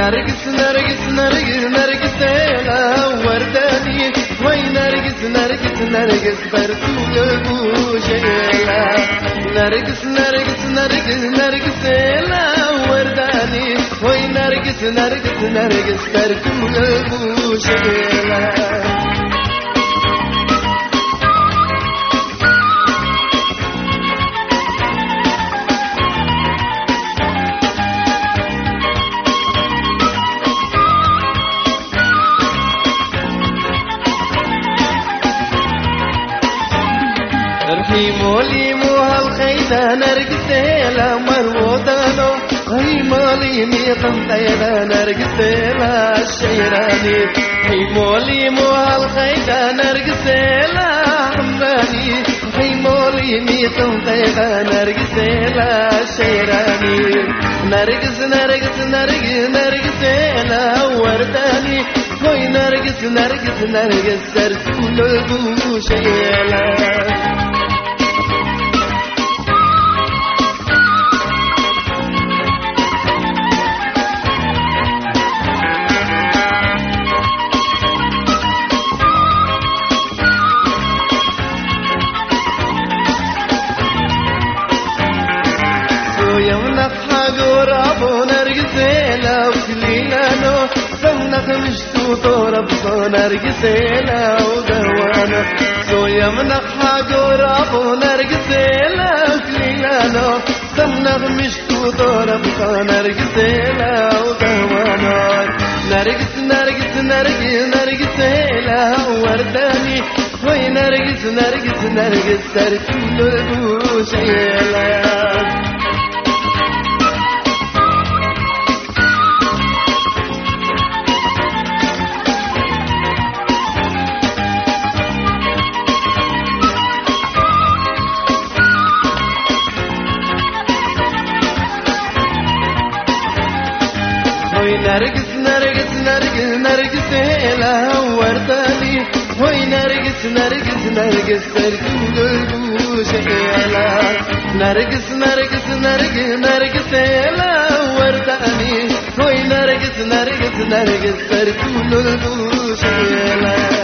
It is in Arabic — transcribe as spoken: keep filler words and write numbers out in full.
نرجس نرجس نرجس نرجس لا ورداني وي نرجس نرجس نرجس برسول البوشيلا نرجس نرجس نرجس نرجس لا ورداني وي نرجس نرجس نرجس برسول البوشيلا مولي مو هالخيدة نرقسيلا مرودانو هي مولي ميطن تيدا نرقسيلا الشيراني هي مولي مو هالخيدة نرقسيلا حمراني هي مولي ميطن تيدا نرقسيلا الشيراني نرقس نرقس نرقس نرقسيلا ورداني هوي نرقس نرقس نرقس سرسول البوشيلا يمنك حاجور أبو نرجسيلا وكليلانو سمنك مشتو طورب صو نرجسيلا ودوانا سو يمنك حاجور أبو نرجسيلا وكليلانو سمنك مشتو طورب صو نرجسيلا ودوانا نرجس نرجس نرجس نرجسيلا ورداني وي نرجس نرجس نرجس سرسول البوشيلا نرجس نرجس نرجس نرجس لا ورداني وي نرجس نرجس نرجس سرسول البوشيلا نرجس نرجس نرجس نرجس لا ورداني وي نرجس نرجس نرجس سرسول البوشيلا